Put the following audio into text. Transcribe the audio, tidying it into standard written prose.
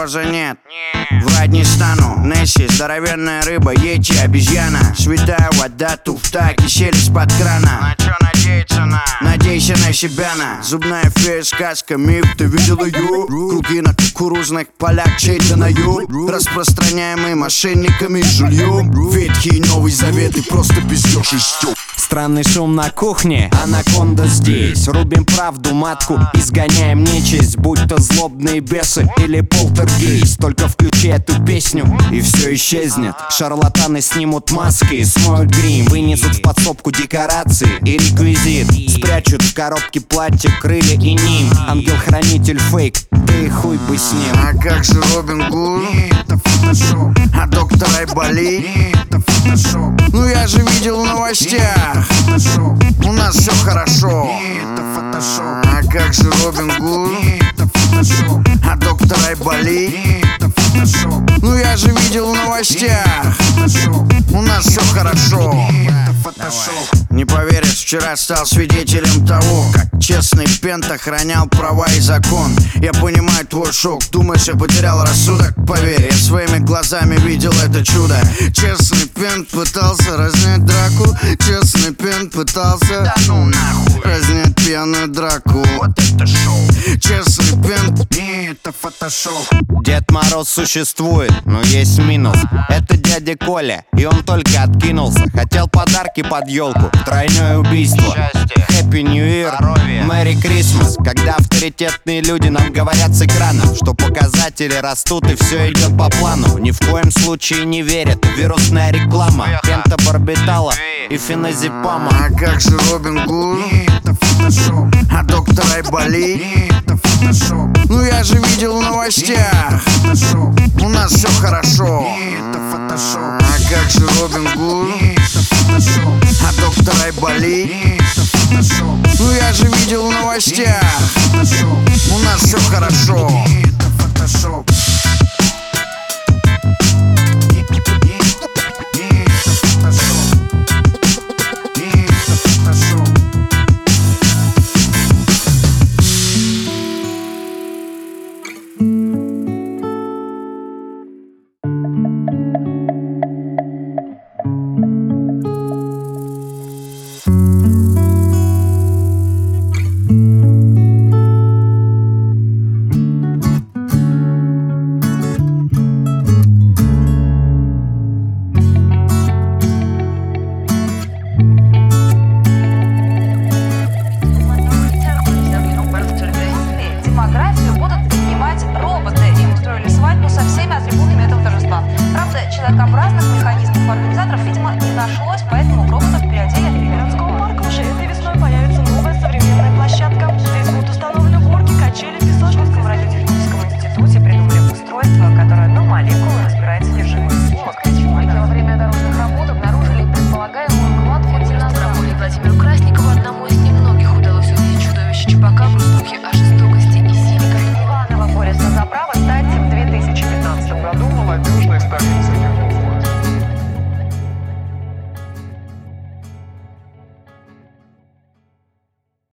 тоже нет. Врать не стану, Несси, здоровенная рыба, Йети, обезьяна. Святая вода, туфта, кисель из-под крана. На чё надеяться на? Надейся на себя, на. Зубная фея, сказка, миф, ты видела ее? Круги на кукурузных полях, чей-то на юг, распространяемый мошенниками и жульем. Ветхий Новый Завет и просто пиздёж и стёб. Странный шум на кухне, анаконда здесь. Рубим правду матку, изгоняем нечисть, будь то злобные бесы или полтергейст. Только включи эту песню и все исчезнет. Шарлатаны снимут маски, смоют грим, вынесут в подсобку декорации и реквизит. Спрячут в коробке платье, крылья и ним. Ангел-хранитель фейк, да и хуй бы с ним. А как же Робин Гуд? Это фотошоп. А доктор Айболит? Это фотошоп. Ну я же видел в новостях, Фотошоп. у нас все хорошо. Это фотошоп. А как же Робин Гуд? Это фотошоп. А доктор Айболит? Это фотошоп. Ну я же видел в новостях, Фотошоп. у нас все хорошо. Это фотошоп. Не поверишь, вчера стал свидетелем того, как честный Пент охранял права и закон. Я понимаю твой шок, думаешь, я потерял рассудок? Поверь, я своими глазами видел это чудо. Честный Пент пытался разнять драку. Честный Пент пытался, Да ну нахуй. разнять пьяную драку. Вот это шоу. Честный Пент. Это фотошоп. Дед Мороз существует, но есть минус. Это дядя Коля, и он только откинулся. Хотел подарки под елку, тройное убийство. Счастье. Happy New Year, Здоровье. Merry Christmas. Когда авторитетные люди нам говорят с экранов, что показатели растут и все идет по плану, ни в коем случае не верят. Вирусная реклама, пентабарбитала и феназепама. А как же Робин Гуд? Это фотошоп. А доктор Айболит? Это фотошоп. Ну я же видел в новостях, Фотошоп. у нас все хорошо. Это фотошоп. А как же Робин Гуд? Это фотошоп. А доктор Айболит? Это фотошоп. Ну я же видел в новостях, Фотошоп. у нас все хорошо. Это фотошоп.